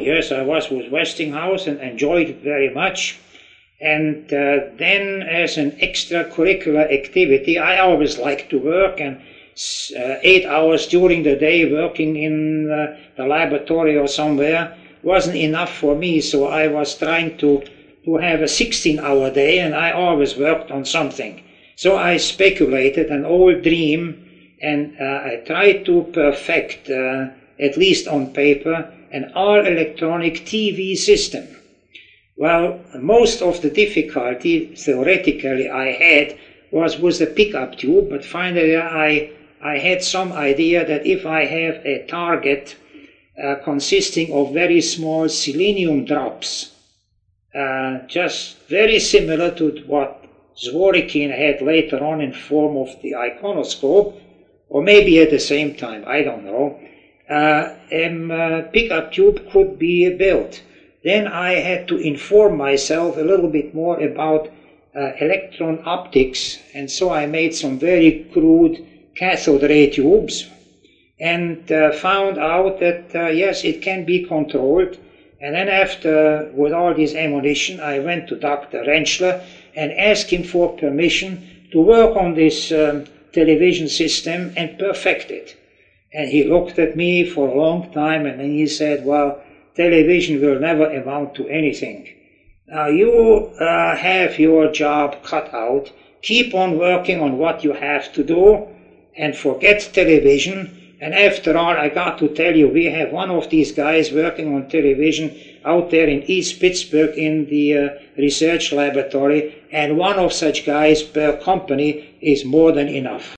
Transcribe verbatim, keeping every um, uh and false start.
yes, I was with Westinghouse and enjoyed it very much. And uh, then as an extracurricular activity, I always liked to work, and uh, eight hours during the day working in uh, the laboratory or somewhere wasn't enough for me, so I was trying to, to have a sixteen hour day, and I always worked on something. So I speculated an old dream, and uh, I tried to perfect, uh, at least on paper, an all-electronic T V system. Well, most of the difficulty, theoretically, I had was with the pickup tube, but finally I, I had some idea that if I have a target uh, consisting of very small selenium drops, uh, just very similar to what Zworykin had later on in form of the iconoscope, or maybe at the same time, I don't know, uh, a pickup tube could be built. Then I had to inform myself a little bit more about uh, electron optics, and so I made some very crude cathode ray tubes, and uh, found out that uh, yes, it can be controlled. And then after, with all this ammunition, I went to Doctor Rentschler and asked him for permission to work on this um, television system and perfect it. And he looked at me for a long time, and then he said, well, television will never amount to anything. Now you uh, have your job cut out. Keep on working on what you have to do and forget television. And after all, I got to tell you, we have one of these guys working on television out there in East Pittsburgh in the uh, research laboratory, and one of such guys per company is more than enough.